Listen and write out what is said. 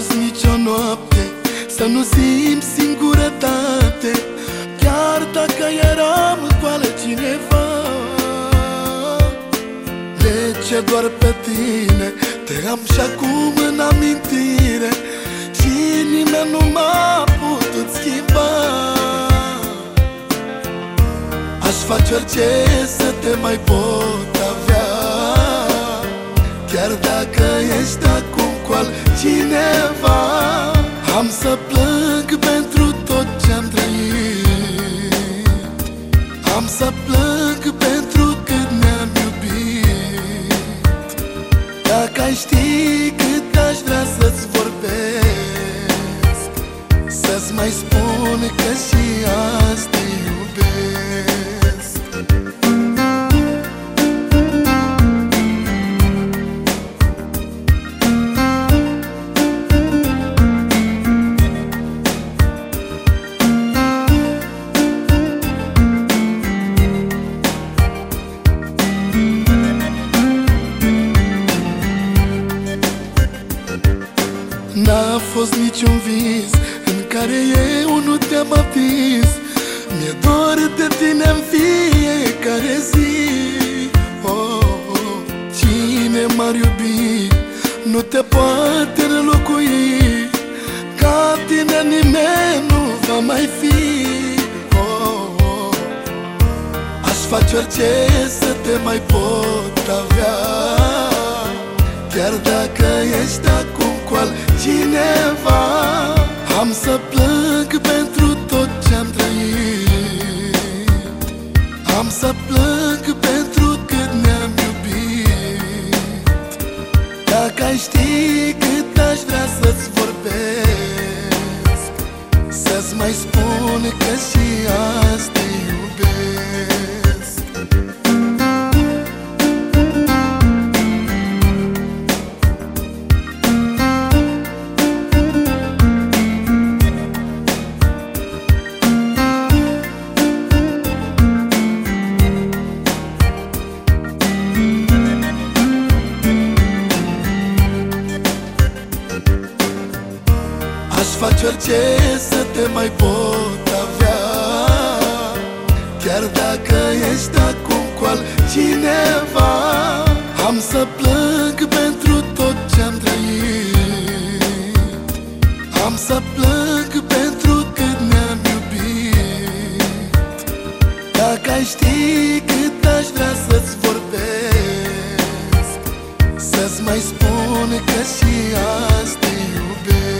fost nicio noapte să nu simt singurătate, chiar dacă eram cu altcineva. De ce doar pe tine te am și acum în amintire și nimeni nu m-a putut schimba? Aș face orice să te mai pot avea, chiar dacă ești acum cu altcineva. Am să plâng pentru tot ce-am trăit, am să plâng pentru cât ne-am iubit. Dacă ai ști cât aș vrea să-ți vorbesc, să-ți mai spun că și azi te iubesc. N-a fost niciun vis în care eu nu te-am atins. Mi-e dor de tine în fiecare zi. Cine m-ar iubi nu te poate înlocui, ca tine nimeni nu va mai fi. Aș face orice să te mai pot avea, chiar dacă ești acum cu altcineva. Am să plâng pentru tot ce-am trăit, am să plâng pentru cât ne-am iubit. Dacă ai ști cât aș vrea să-ți vorbesc, să-ți mai spun că și azi te iubesc. Aș face orice să te mai pot avea, chiar dacă ești acum cu altcineva. Am să plâng pentru tot ce-am trăit, am să plâng pentru cât ne-am iubit. Dacă ai ști cât aș vrea să-ți vorbesc, să-ți mai spun că și azi te iubesc.